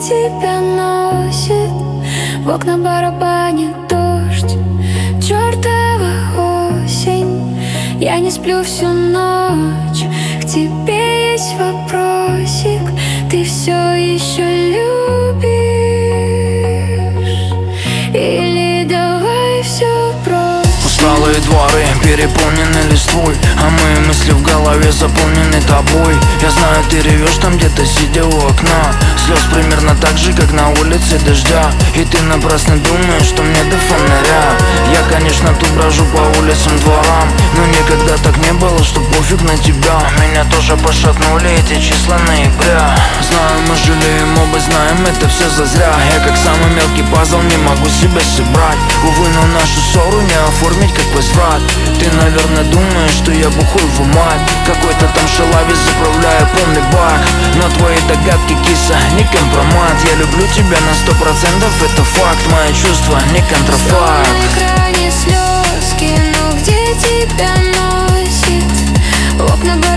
тебя носит. В окна барабанит дождь, чертова осень. Я не сплю всю ночь, к тебе есть вопросик. Ты все еще любишь или давай все бросим? Усталые дворы переполнены листвой, а мои мысли в голове заполнены тобой. Я знаю, ты ревешь там где-то, сидя у окна. Слез примерно так же, как на улице дождя. И ты напрасно думаешь, что мне до фонаря. Я, конечно, тут брожу по улицам, дворам, но никогда так не было, что пофиг на тебя. Меня тоже пошатнули эти числа ноября. Знаю, мы жалеем, оба знаем, это все зазря. Я как самый мелкий пазл не могу себя собрать. Увы, но нашу ссору не оформить как возврат. Ты, наверное, думаешь, что я бухой в мать, какой-то там шалавец, заправляю полный бак. Но твои догадки, киса, не компромат. Я люблю тебя на 100%, это факт. Мои чувства не контрафакт. На экране слезки, но где тебя носит? В окна